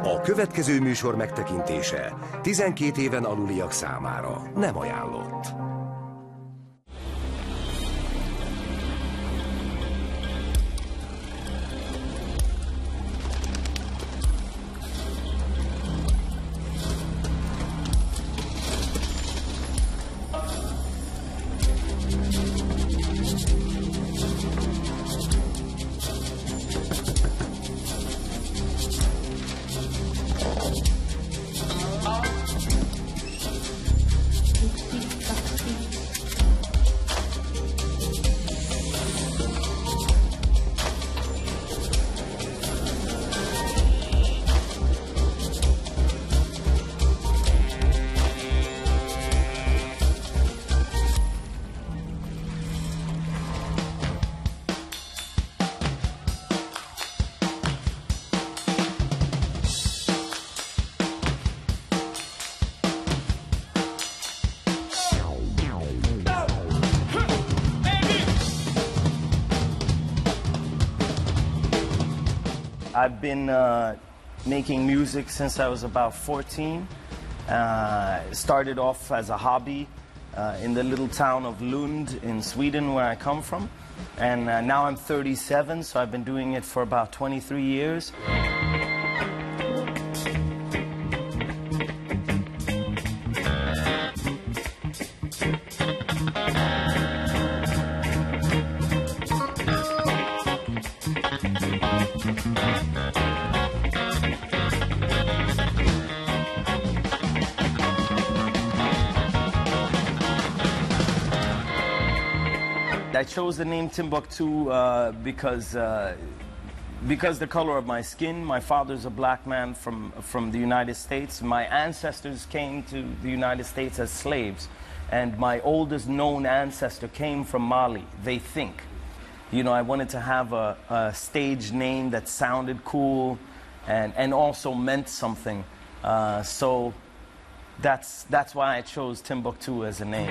A következő műsor megtekintése 12 éven aluliak számára nem ajánlott. I've been making music since I was about 14. Started off as a hobby in the little town of Lund in Sweden, where I come from. And now I'm 37, so I've been doing it for about 23 years. I chose the name Timbuktu because the color of my skin. My father's a black man from the United States. My ancestors came to the United States as slaves, and my oldest known ancestor came from Mali, they think. You know, I wanted to have a stage name that sounded cool and also meant something. So that's why I chose Timbuktu as a name.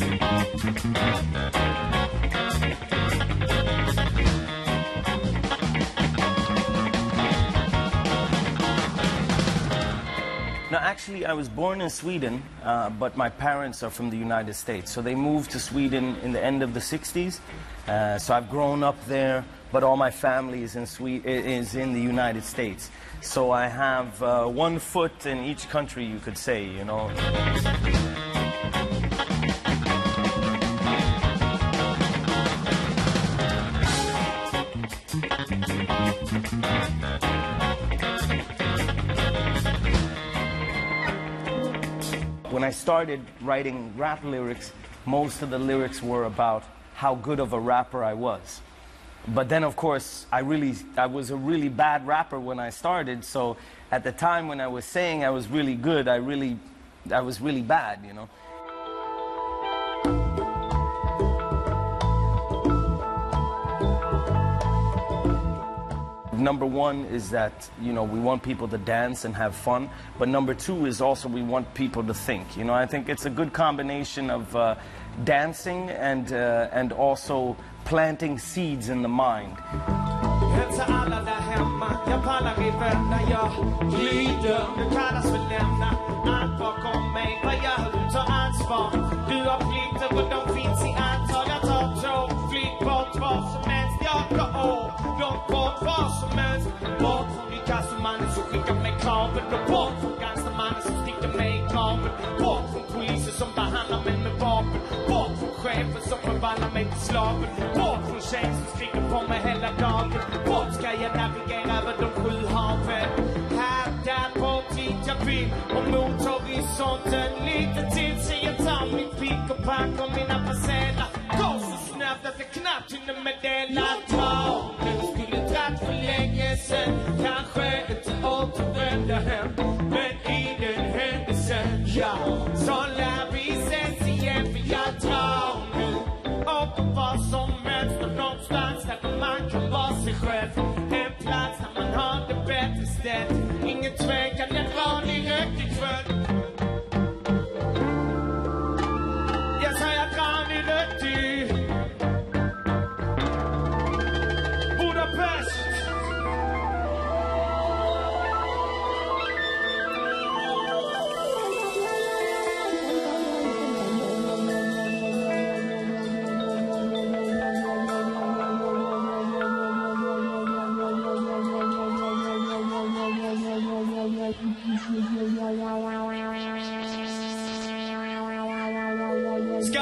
Now, actually, I was born in Sweden, but my parents are from the United States. So they moved to Sweden in the end of the 60s. So I've grown up there, but all my family is in the United States. So I have one foot in each country, you could say, you know. When I started writing rap lyrics, most of the lyrics were about how good of a rapper I was. But then, of course, I was a really bad rapper when I started, so at the time when I was saying I was really good, I was really bad, you know. Number one is that, you know, we want people to dance and have fun, but number two is also we want people to think. You know, I think it's a good combination of dancing and also planting seeds in the mind. Långt bort vad som helst. Bort från Picasso-mannen som skickar mig kraven. Och bort från gangstermannen som sticker mig i kraven. Bort från poliser som behandlar mig med vapen. Bort från chefen som förvandlar mig till slaven. Bort från tjejer som skriker på mig hela dagen. Bort ska jag navigera över de 7 haven. Här, där, på tid jag vill. Och mot horisonten lite till. Så jag tar mitt pick och pack och mina parceller. Går så snabbt att jag knappt hinner meddela. För länge sen, kanske inte återvända hem. Men i den händelsen, ja, så lär vi ses igen. För jag drar nu upp på vad som helst. Och någonstans där man kan vara sig själv. En plats där man har det bättre ställt. Ingen tvekan, jag drar direkt ikväll. Jag sa jag drar direkt i Budapest.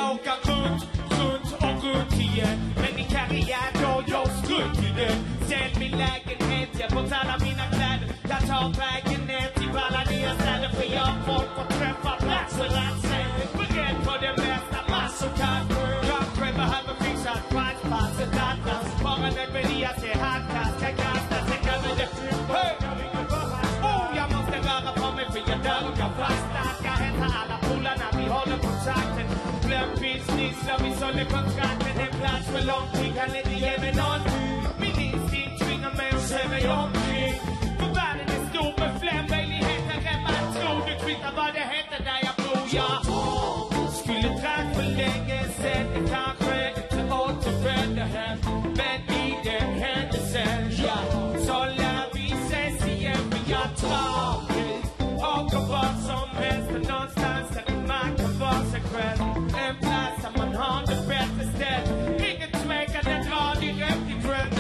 åka runt och runt igen. Men min karriär går just runt i den. Sälj min lägenhet, jag får alla mina kläder. Jag tar vägen ner till alla nya städer. För jag får träffa platser att se. Beredd på det mesta, massor kanske behöver fixa ett kvartspass, ett atlas. Bara nödvändiga till halvklass, kan kastas, jag kan väl det. Hey! Oh, jag måste röra på mig för jag dör och jag fastnar. Ska hälsa alla polarna, vi håller kontakten. Glöm business, när vi sålde kontrakten. En plats för lång tid kan inte ge mig någon. Min instinkt tvingar mig att se mig omkring. För världen är stor med fler möjligheter än man tror. Du kvittar vad det heter där jag bor, ja. Skulle drack för länge sen, kanske inte återvänder hem. Men i den händelsen, ja, så lär vi ses igen. För jag drar hit, åker vad som helst. För någonstans där man kan vara sig själv. En plats där man har det bättre ställt. Ingen tvekan, jag drar direkt i trend.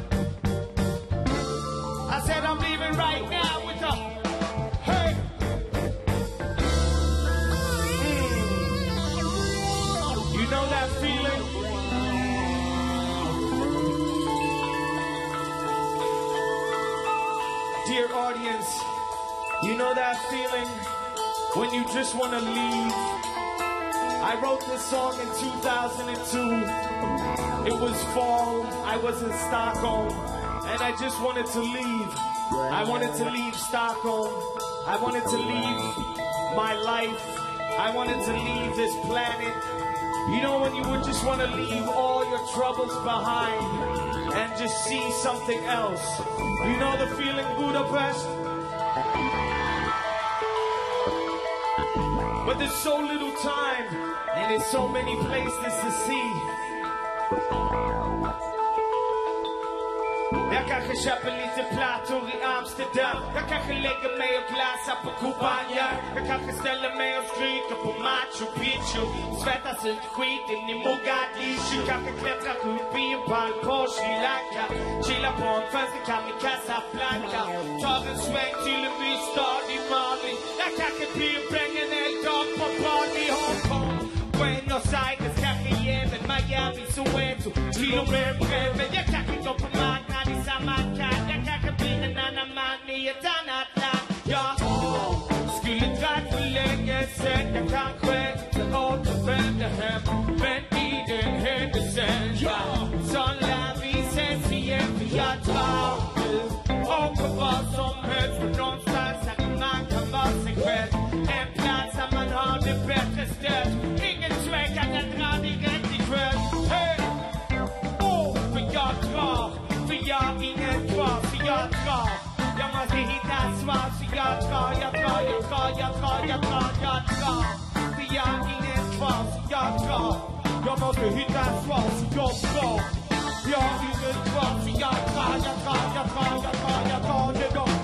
I said I'm leaving right now with a hey. You know that feeling? Dear audience, you know that feeling when you just want to leave? I wrote this song in 2002. It was fall, I was in Stockholm, and I just wanted to leave. I wanted to leave Stockholm. I wanted to leave my life. I wanted to leave this planet. You know when you would just want to leave all your troubles behind and just see something else. You know the feeling, Budapest? But there's so little time and there's so many places to see. Jag kanske köper lite plattor i Amsterdam. Jag kanske lägger mig och glassar på Kubanja. Jag kanske ställer mig och stryker på Machu Picchu. Svettas ut skiten i Mogadishu. Kanske klättrar upp i en pall på Sri Lanka. Chillar på en fönsterkam i Casablanca. Tar en sväng till en ny stad i Mali. Jag kanske blir pengen en dag på bad i Hongkong. Buenos Aires, kanske Yemen, Miami, Soweto. Till och med Bremen. Jag kanske går på marknad i Samarkand. Jag kanske blir en annan man i ett annat land. Jag skulle drack för länge sen. Jag kanske inte återvänder hem. Men i den händelsen, ja, så lär vi ses igen. För jag drar nu och på vad som helst. För någonstans där man kan vara sig själv. En plats där man har det bättre ställt. Ingen tvekan, jag drar direkt ikväll. Hey! För jag drar. För jag har ingen kvar. För jag drar. Jag måste hitta svar. Så jag drar. För jag har ingen kvar. Så jag drar. Jag måste hitta svar. Så jag drar. Jag har ingen kvar. Så jag drar. Det går.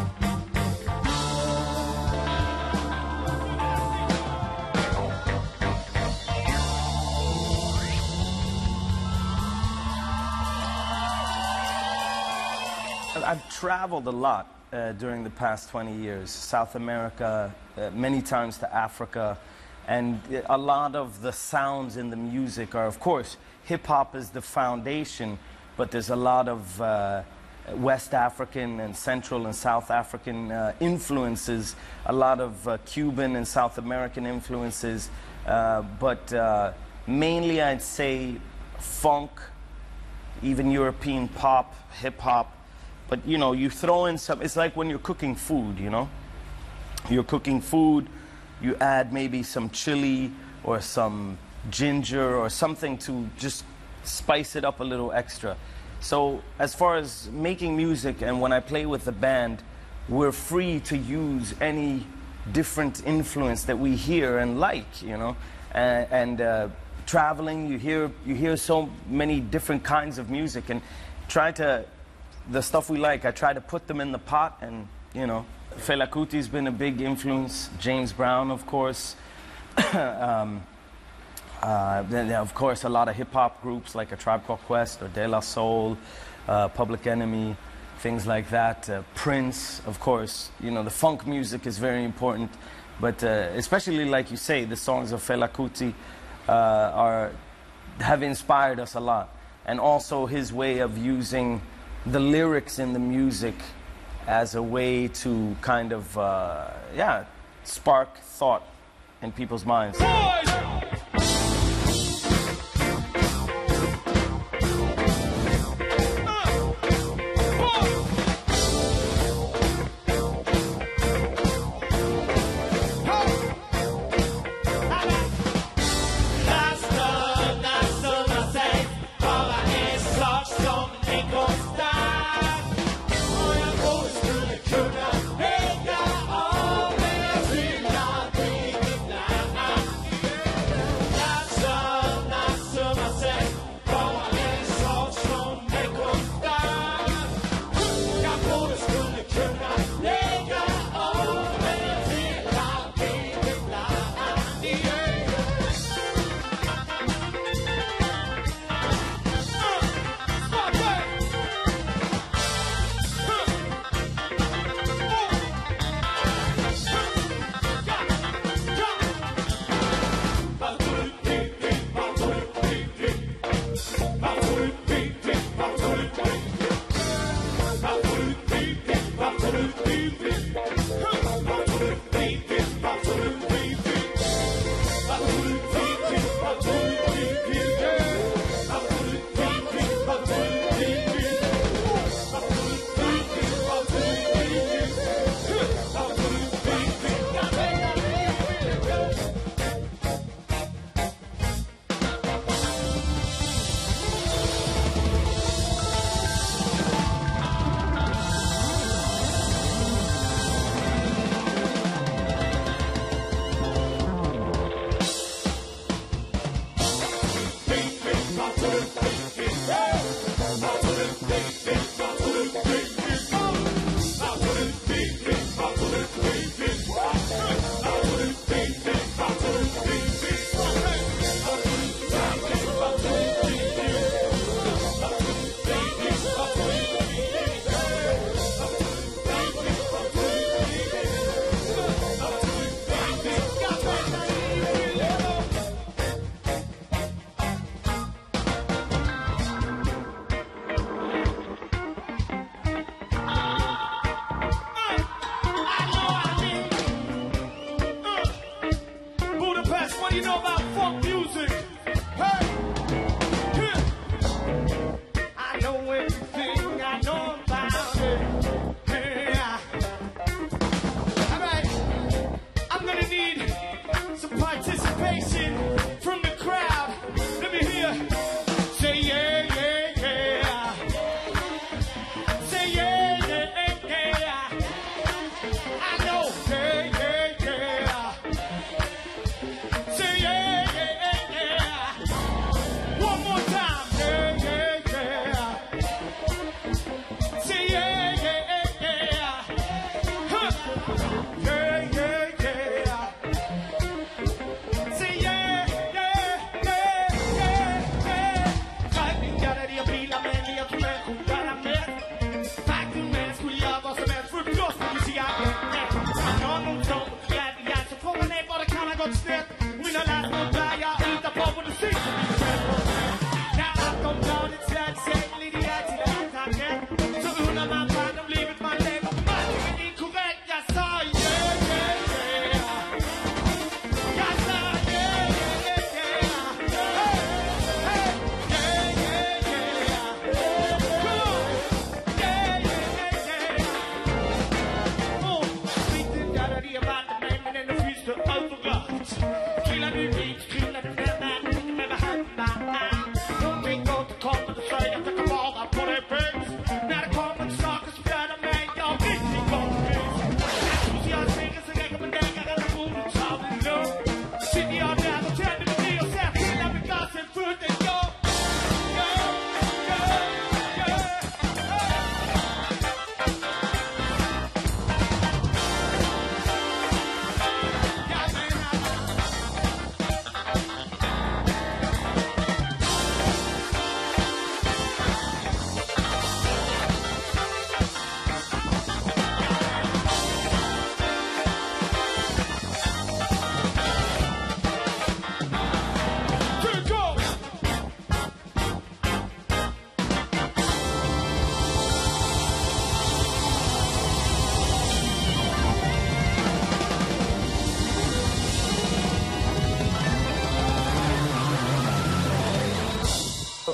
I've traveled a lot during the past 20 years. South America, many times to Africa. And a lot of the sounds in the music are, of course, hip-hop is the foundation, but there's a lot of West African and Central and South African influences, a lot of Cuban and South American influences, but mainly I'd say funk, even European pop, hip-hop. But, you know, you throw in some, it's like when you're cooking food, you know? You're cooking food, you add maybe some chili or some ginger or something to just spice it up a little extra. So as far as making music and when I play with the band, we're free to use any different influence that we hear and like, you know? Traveling, you hear so many different kinds of music and try to, the stuff we like, I try to put them in the pot and, you know, Fela Kuti's been a big influence, James Brown, of course. Then, of course, a lot of hip-hop groups like A Tribe Called Quest or De La Soul, Public Enemy, things like that. Prince, of course. You know, the funk music is very important. But especially, like you say, the songs of Fela Kuti, have inspired us a lot. And also his way of using the lyrics in the music as a way to kind of, spark thought in people's minds.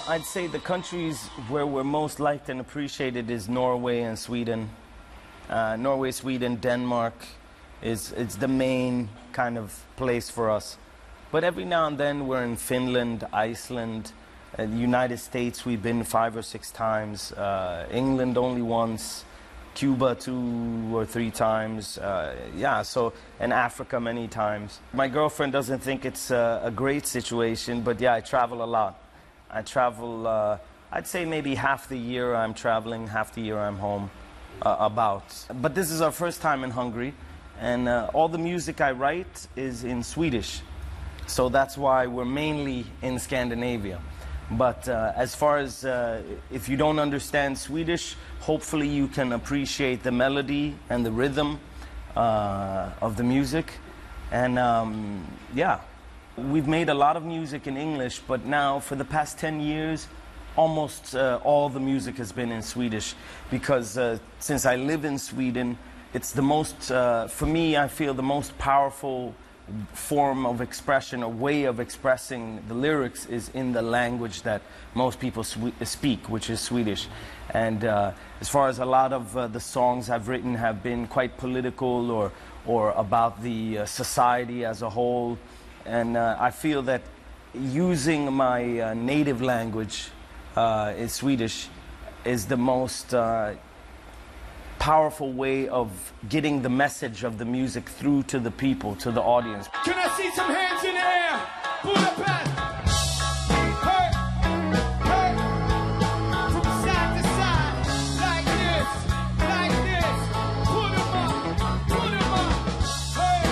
Well, I'd say the countries where we're most liked and appreciated is Norway and Sweden. Norway, Sweden, Denmark it's the main kind of place for us. But every now and then we're in Finland, Iceland, the United States we've been 5 or 6 times, England only once, Cuba 2 or 3 times, and Africa many times. My girlfriend doesn't think it's a great situation, but yeah, I travel a lot. I travel, I'd say maybe half the year I'm traveling, half the year I'm home, about. But this is our first time in Hungary, and all the music I write is in Swedish. So that's why we're mainly in Scandinavia. But as far as if you don't understand Swedish, hopefully you can appreciate the melody and the rhythm of the music. And yeah, we've made a lot of music in English, but now for the past 10 years, almost all the music has been in Swedish. Because since I live in Sweden, it's the most, for me, I feel the most powerful form of expression, a way of expressing the lyrics is in the language that most people speak, which is Swedish. And as far as a lot of the songs I've written have been quite political or about the society as a whole. And I feel that using my native language in Swedish is the most powerful way of getting the message of the music through to the people, to the audience. Can I see some hands in the air? Budapest! Hey! Hey! From side to side, like this, like this. Put 'em up, put 'em up. Hey!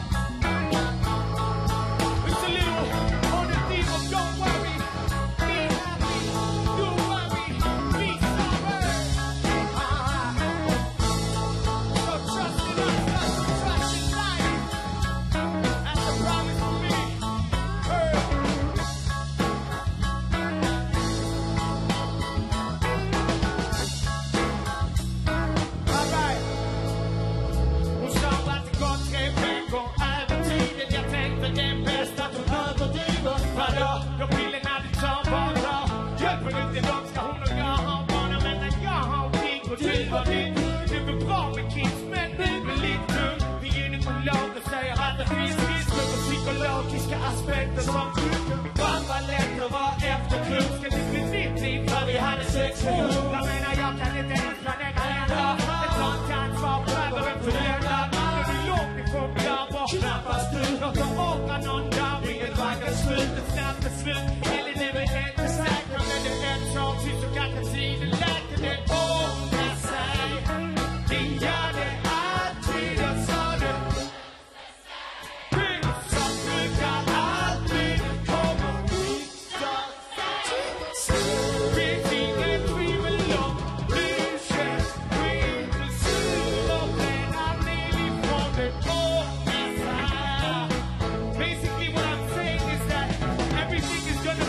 It's a little on the theme of don't worry, be happy, do worry, be sorry. So trust in us, trust in life. That's a promise for me. Hey. All right. Hon sa att det gått 3 veckor över tiden. Jag tänkte det är bäst att hon överdriver. Vadå? Då pillerna du tar bara. Hjälper inte dem ska hon och jag ha barnen. Men när jag har dig och du har din. Det är väl bra med kids men det blir lite tungt. Vi gynekologer säger att det finns risker för psykologiska aspekter som fan var lätt att vara efterklok. Ska det bli ditt liv för vi hade sex ihop? Jag menar jag kan inte ens planera en dag. Ett sånt ansvar behöver en förälder. Nu är du långt ifrån jag var knappast du. Jag kan åka någon dag, inget vackert slut. Ett snabbt beslut, eller det är inte säkert. Men det är en sak tills du kanske tiden läker det ordnar sig. Det gör det alltid, jag sa det. Vi som brukar alltid komma visa. Finns inget tvivel om hur känns. Vi är inte sur och redan nerifrån det ordnar sig. Basically what I'm saying is that everything is gonna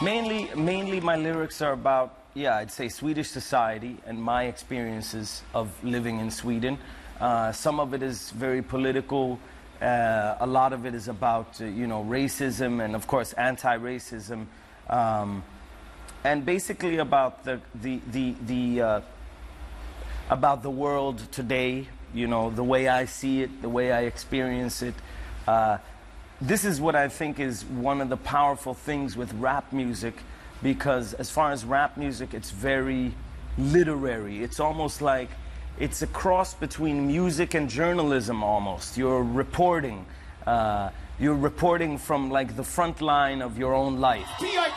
Mainly my lyrics are about, yeah, I'd say Swedish society and my experiences of living in Sweden. Some of it is very political. A lot of it is about, you know, racism and, of course, anti-racism. And basically about about the world today, you know, the way I see it, the way I experience it. This is what I think is one of the powerful things with rap music, because as far as rap music, it's very literary. It's almost like it's a cross between music and journalism almost. You're reporting from like the front line of your own life.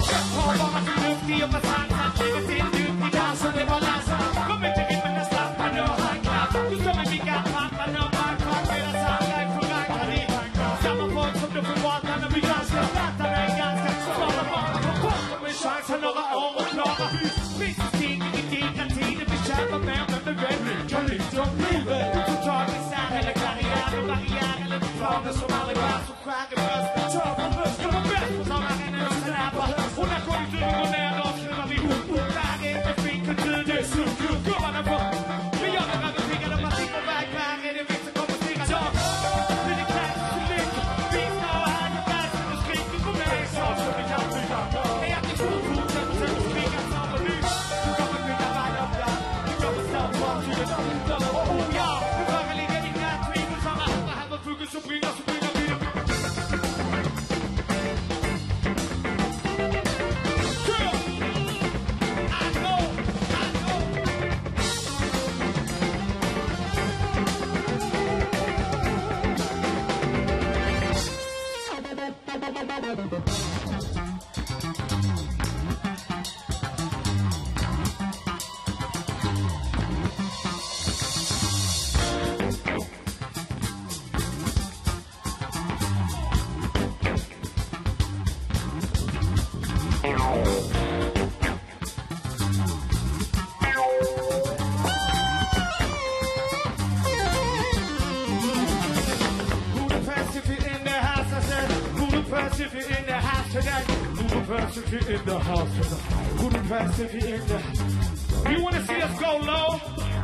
If you're in the house tonight, move a press if you're in the house tonight. Move a press if you're in the house. You want to see us go low?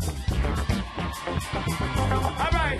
All right,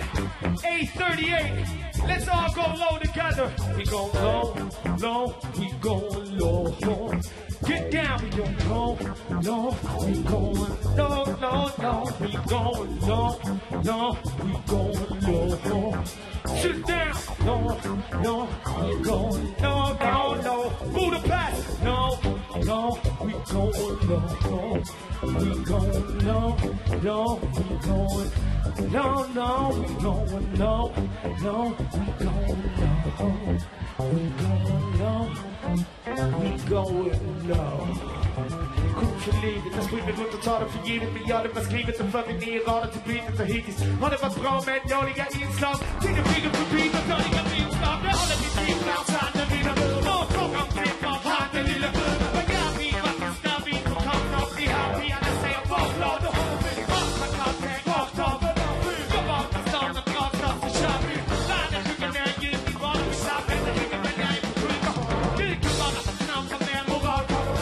8:38. Let's all go low together. We go low, low, we go low. Get down, we go low, low, we going low, low, low. We go low, low, we go low. Sit down, low, low, we go low, low, low. Budapest, low, low, we go low. We go low, low, we going low, low, we going low, low, we going low. We going low, we going low. Kuntelivet, jag springer runt och tar det för givet. Men gör det med skrivet och för vi ner raden till beatet. Och hittills har det varit bra med dåliga inslag. Tiden flyger förbi med dåliga inslag. Det håller vi till bland sanden i den röda. Och frågan till vad handen lilla röda. Vad gör vi? Varför ska vi få komma upp i här? Vi alla säger bakblad. Och håller vi bak med kalltänk rakt av. Gå bak med stan och gatan så kör vi. Världen skjuter ner ljud i vardagen. Vi samlar hänger med dig på skjuta. Du kan bara snabba med moral.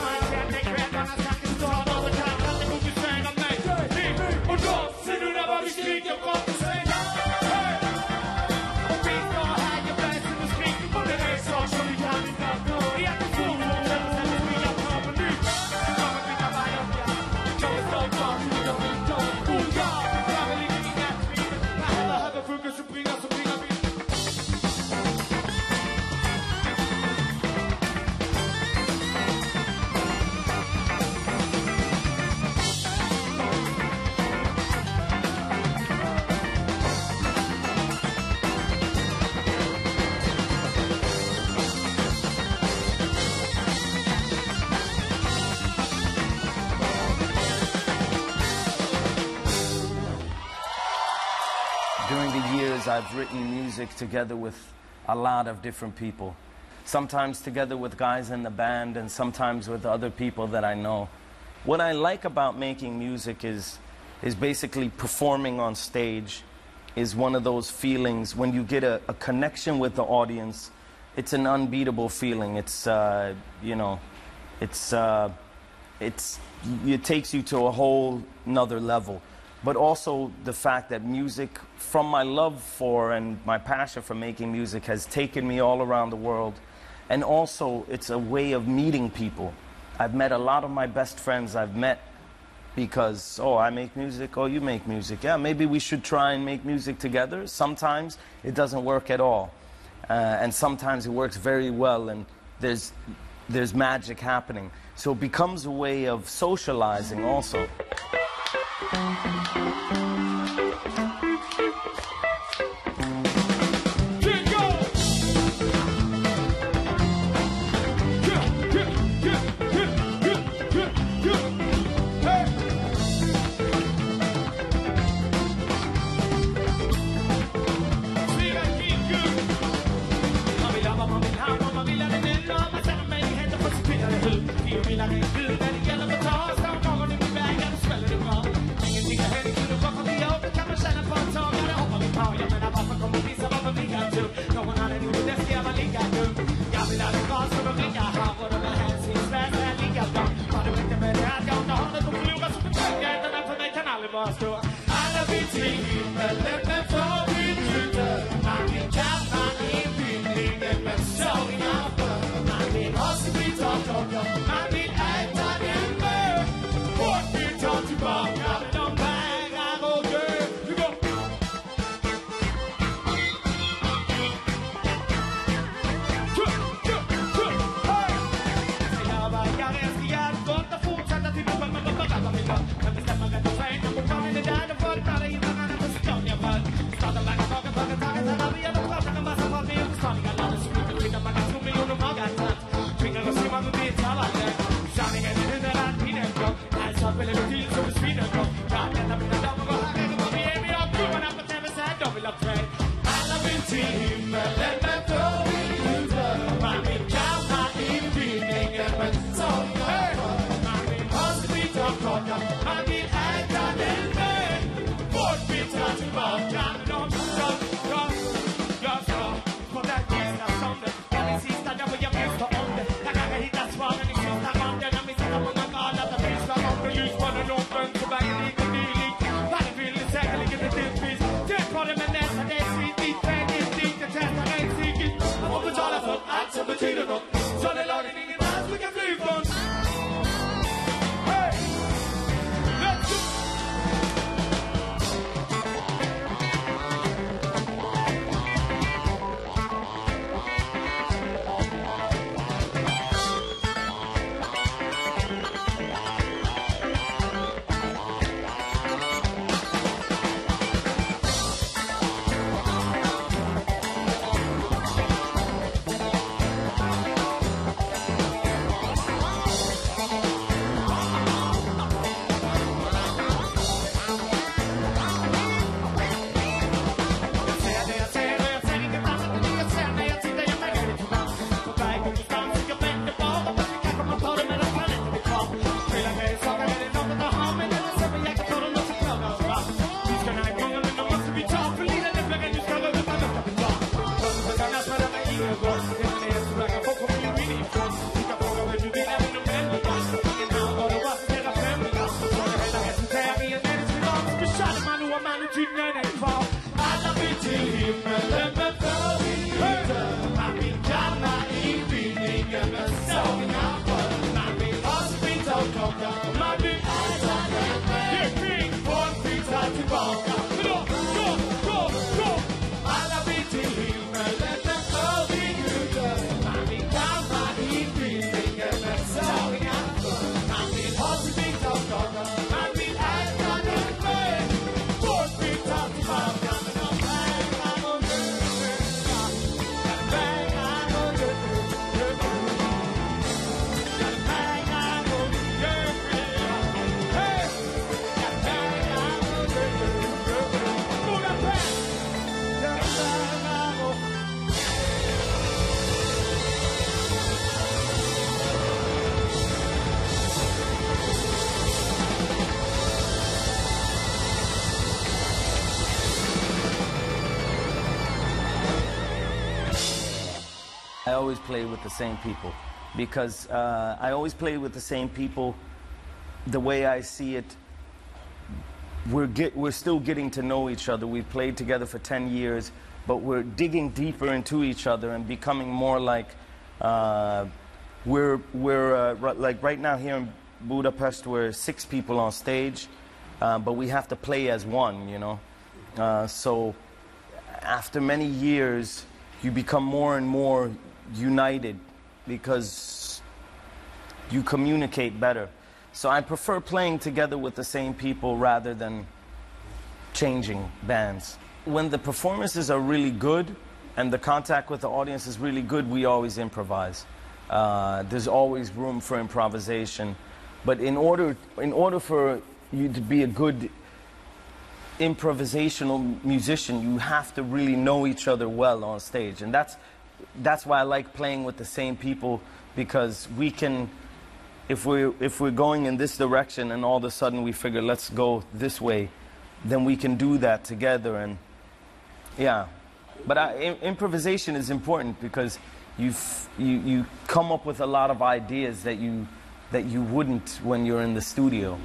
Och då ser du när vi skriker bort och säger hej! Och vi står här, jag bläser och skriker på det är så som vi kan inte nå. Vi är på forum, sen vi har kommer nu. Vi kommer bygga varje år. Vi kommer stå kvar, vi kommer oh ja! Vi har väl ingen hjärtlig. När alla höger funkar så bringar vi. During the years, I've written music together with a lot of different people. Sometimes together with guys in the band and sometimes with other people that I know. What I like about making music is basically performing on stage is one of those feelings when you get a connection with the audience. It's an unbeatable feeling. It's, you know, it takes you to a whole another level. But also the fact that music, from my love for and my passion for making music, has taken me all around the world. And also it's a way of meeting people. I've met a lot of my best friends I've met because, oh, I make music, oh, you make music. Yeah, maybe we should try and make music together. Sometimes it doesn't work at all. And sometimes it works very well and there's magic happening. So it becomes a way of socializing also. I always play with the same people. because I always play with the same people. The way I see it, we're still getting to know each other. We've played together for 10 years, but we're digging deeper into each other and becoming more like like right now here in Budapest, we're 6 people on stage, but we have to play as one, you know. So after many years, you become more and more united because you communicate better. So I prefer playing together with the same people rather than changing bands. When the performances are really good and the contact with the audience is really good, we always improvise. There's always room for improvisation. But in order for you to be a good improvisational musician, you have to really know each other well on stage. And that's why I like playing with the same people, because we can, if we're going in this direction and all of a sudden we figure let's go this way, then we can do that together. And yeah, but improvisation is important because you come up with a lot of ideas that you wouldn't when you're in the studio.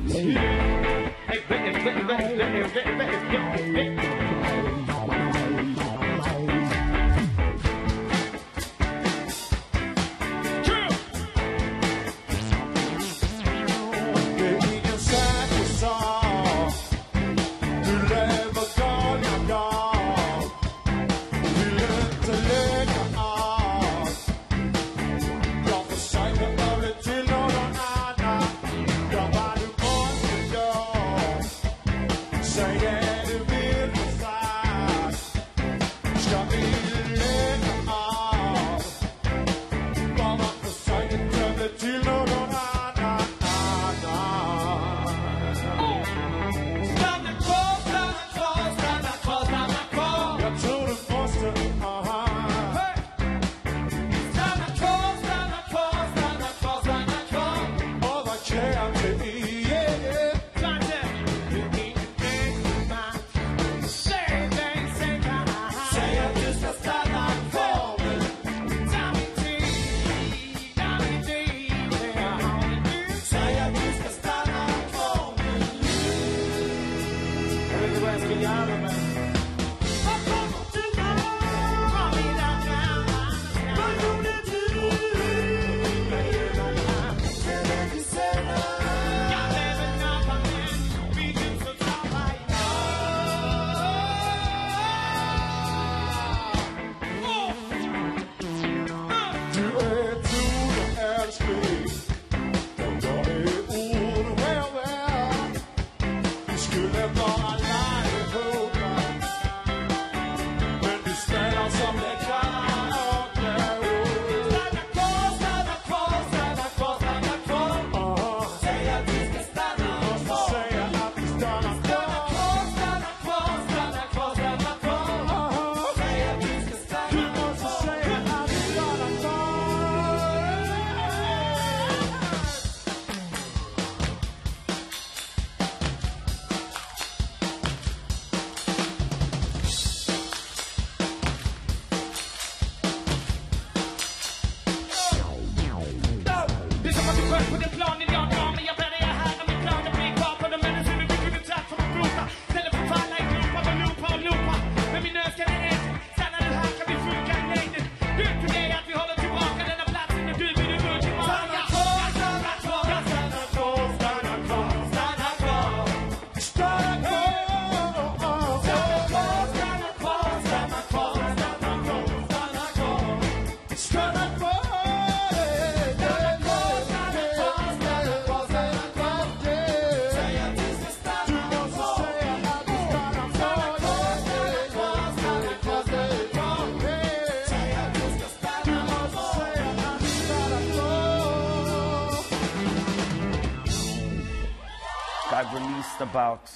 I've released about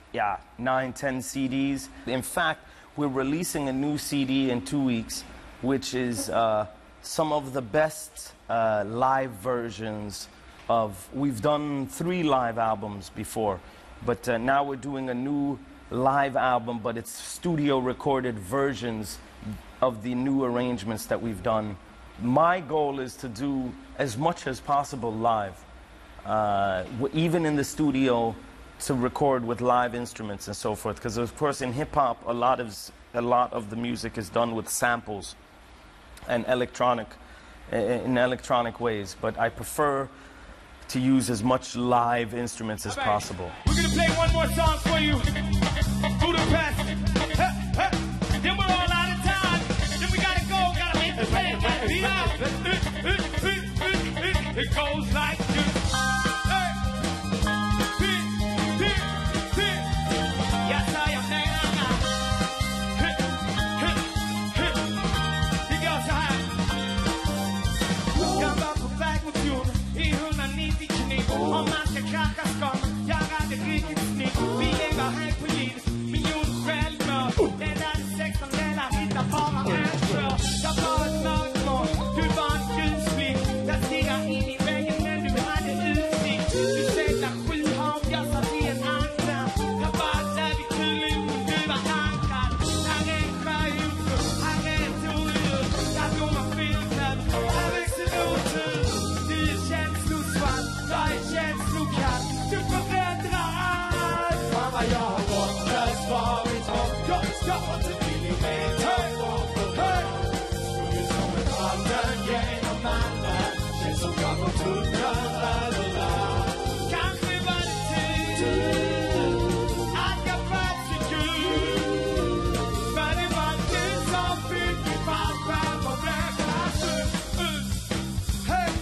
9, 10 CDs. In fact, we're releasing a new CD in 2 weeks, which is some of the best live versions of... We've done 3 live albums before, but now we're doing a new live album, but it's studio recorded versions of the new arrangements that we've done my goal is to do as much as possible live, even in the studio, to record with live instruments and so forth. Because of course in hip hop, a lot of the music is done with samples and in electronic ways. But I prefer to use as much live instruments as possible. We're gonna play one more song for you. Budapest. Then we're all out of time. Then we gotta go. Gotta make the play. It goes like this. Yes, I am now. Det går så här. Jag var på väg mot jorden i 190 knip. Om man ska knacka ska man göra det riktigt snyggt. Vi lever här på livet, miljoner självmord. Det där är 16 delar, hittar bara en för. Jag var ett mörkmål, du var en ljusblick. Jag stirrar in i väggen men du hade utsikt. Du seglar 7 hav, jag satt i en andan. Jag var där vid kulluren, du var ankad. Här är en skärjungfru, här är ett odjur. Där blommar filten, här växer rotur. Du är känslosvart, jag är känslokall. Du förändrar allt. Fan vad jag har gått, löst varit hårt. Jag ska inte millimeter bort. Skulle som ett vatten genom natten. Känns som jag gått under överallt. Kanske var det tur att jag fanns i Gud. Men det var du som fick mig fallskärm och räknas ut. Hey!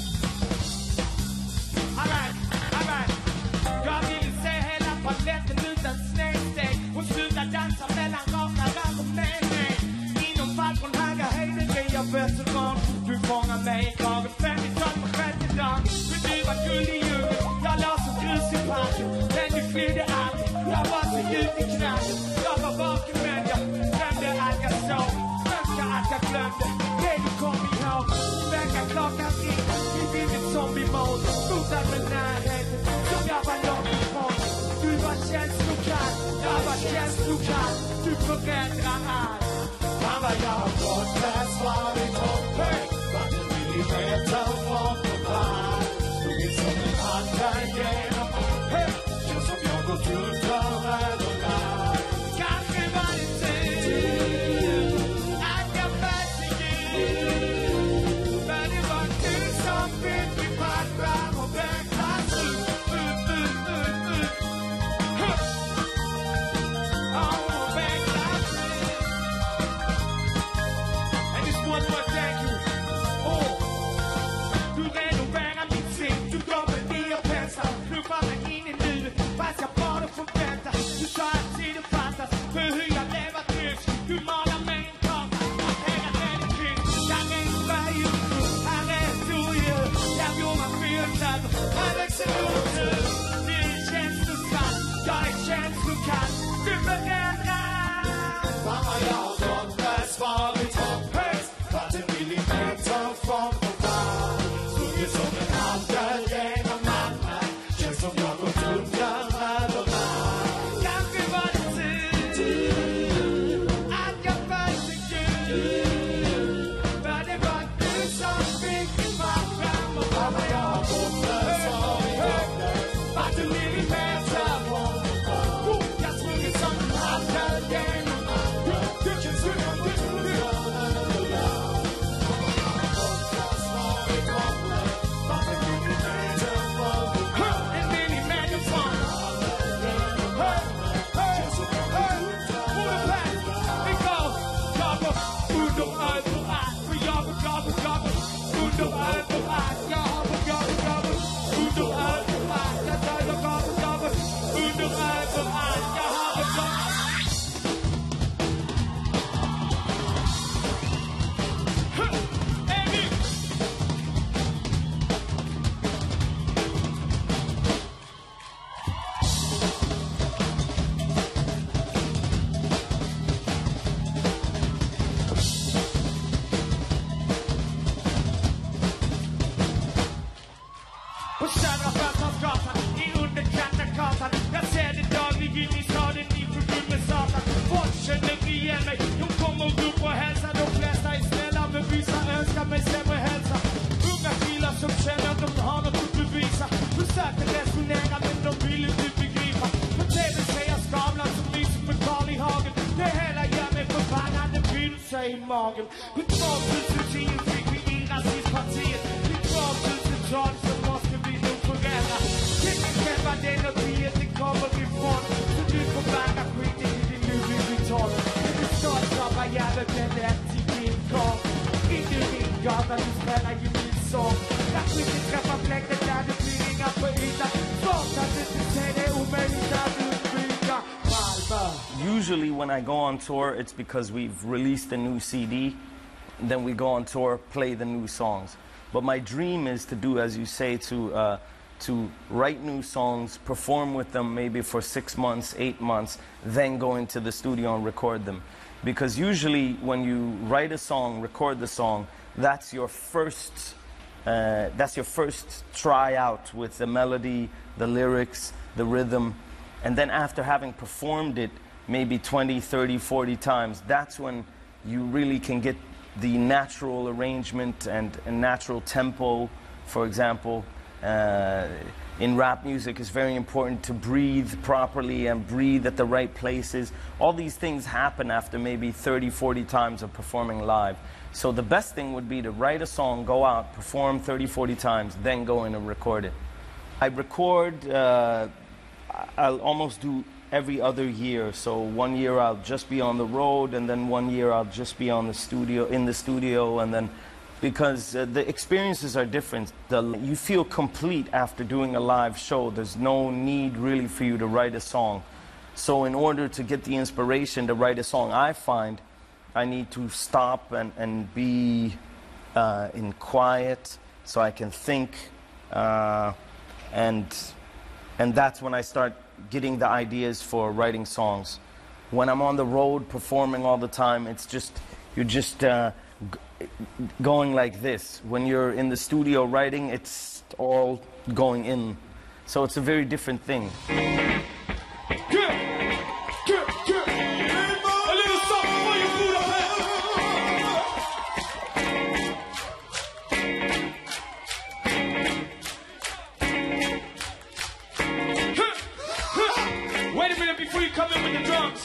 Alright. Jag ville se hela paletten utan snedsteg. Och sluta dansa mellan raka rör och mening. Inom fall från höga höjden är jag veteran. Du fångar mig i kragen, 50-tal på 30 dagar. Men du var guld i djungeln, jag la som grus i parken. Men du flydde aldrig, jag var så djupt i knarken. Jag var vaken men jag glömde att jag sov. Önskar att jag glömde det du kom ihåg. Väckarklockan ringer, vi vill ett zombie-mode. Fotar med närheten, som jag var långt ifrån. Du var känslokall, jag var känslokall. Du förändrar allt. Fan vad jag har gått, läs varit hårt. Vart en millimeter från på värld. Stod som en andan genom. Känns som jag gått under överallt. Kanske var det tur att jag fanns i Gud. Men det var du som fick mig fallskärm och räknas ut. And this one more thank you. Du renoverar mitt sinne. Du gav mig nya penslar. Du faller in i nuet fast jag bara förväntar. Du sa att tiden fattas för hur jag lever tryggt. Du malar mig en karta att hänga den kring. Där är en bergjungfru, här är ett odjur. Där blommar fyrklöver, här växer rotur. Du är känslosvart, jag är känslokall. Du förändrar. Fan vad jag har gått, läs varit hårt. Vart en millimeter från på värld. Stod som en handel genom natten. Känns som jag gått under överallt. Kanske var det tur att jag fanns i Gud. För det var du som fick mig fallskärm och fan vad jag har gått, läs varit hårt. Vart en millimeter från på värld. Jag smugit som en handel genom natten. Känns som jag gått under överallt. En millimeter från. Vi går. Jag går under överallt. För jag går under överallt. Jag har på gavel under överallt. Jag dödar gavel under överallt. Jag har på gavel. På södra Förstadsgatan, i underkantagatan. Jag ser det dagligen i staden i förbund magen. Betroffen till vi i rasistpartiet. Betroffen till tal så måste vi nog förändra. Tänk själva den och det kommer ifrån. Så du får bära skiten i din Louis Vuitton. Du ska skapa jävla den där till din kom. Inte min gata, du spelar ju min sång. När skiten träffar fläkten där du blir inga på ytan. Svårt att inte se det omöjligt att undvika. Usually when I go on tour, it's because we've released a new CD. Then we go on tour, play the new songs. But my dream is to do, as you say, to write new songs, perform with them maybe for 6 months, 8 months, then go into the studio and record them. Because usually when you write a song, record the song, that's your first tryout with the melody, the lyrics, the rhythm. And then after having performed it maybe 20, 30, 40 times, that's when you really can get the natural arrangement and natural tempo. For example, in rap music, it's very important to breathe properly and breathe at the right places. All these things happen after maybe 30, 40 times of performing live. So the best thing would be to write a song, go out, perform 30, 40 times, then go in and record it. I record, I'll almost do every other year. So 1 year I'll just be on the road, and then 1 year I'll just be in the studio, and then because the experiences are different. You feel complete after doing a live show. There's no need really for you to write a song. So in order to get the inspiration to write a song, I find I need to stop and be in quiet so I can think, and that's when I start getting the ideas for writing songs. When I'm on the road performing all the time, it's just, you're just going like this. When you're in the studio writing, it's all going in. So it's a very different thing. Wait a minute before you come in with the drums.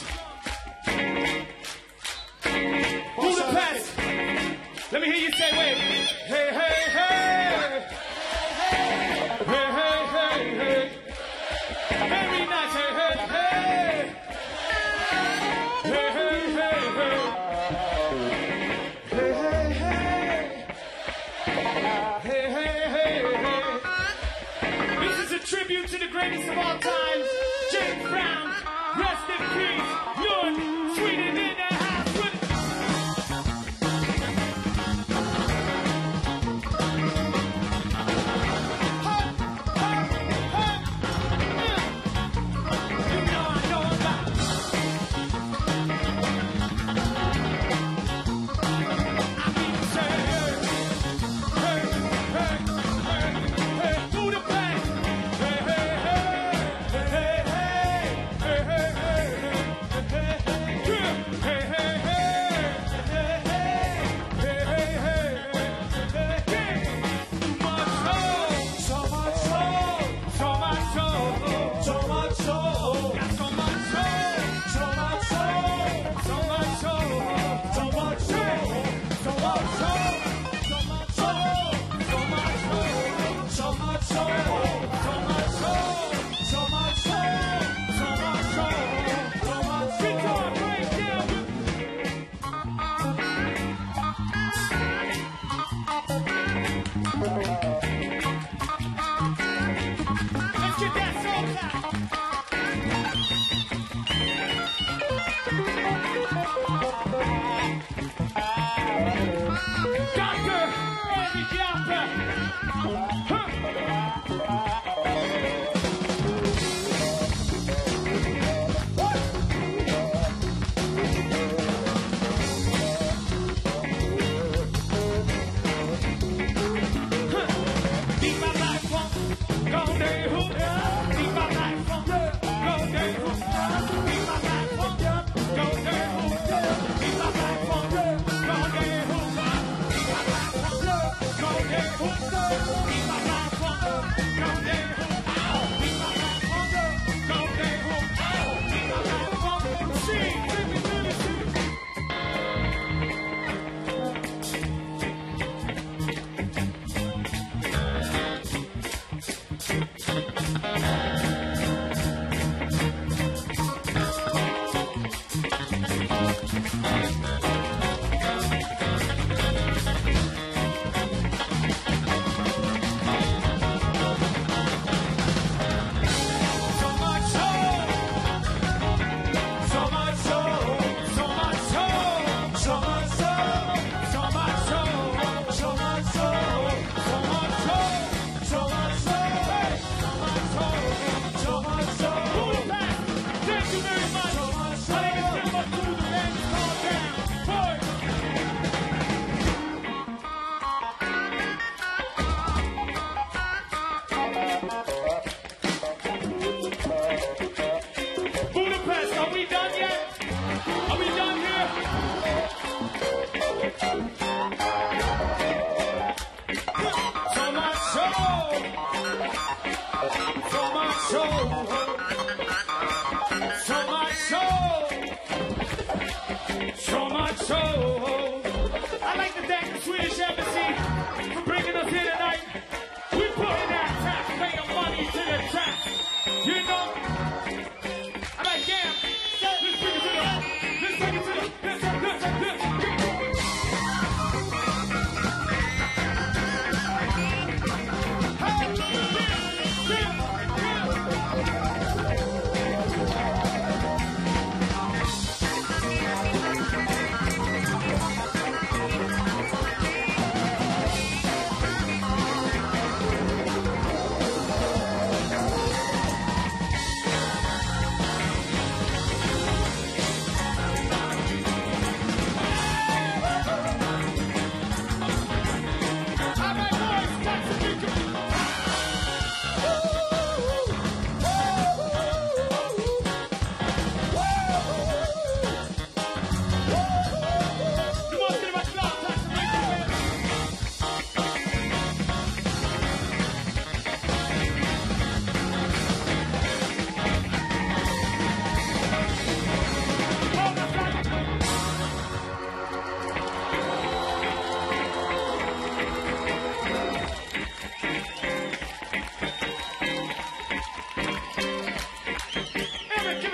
Budapest. Let me hear you say, wait. Hey, hey, hey. Hey, hey, hey, hey. Very nice. Hey, hey, hey. Hey, hey, hey, hey. Hey, hey, hey. Hey, hey, hey, hey. This is a tribute to the greatest of all times, James Brown. Rest in peace.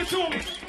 it to me.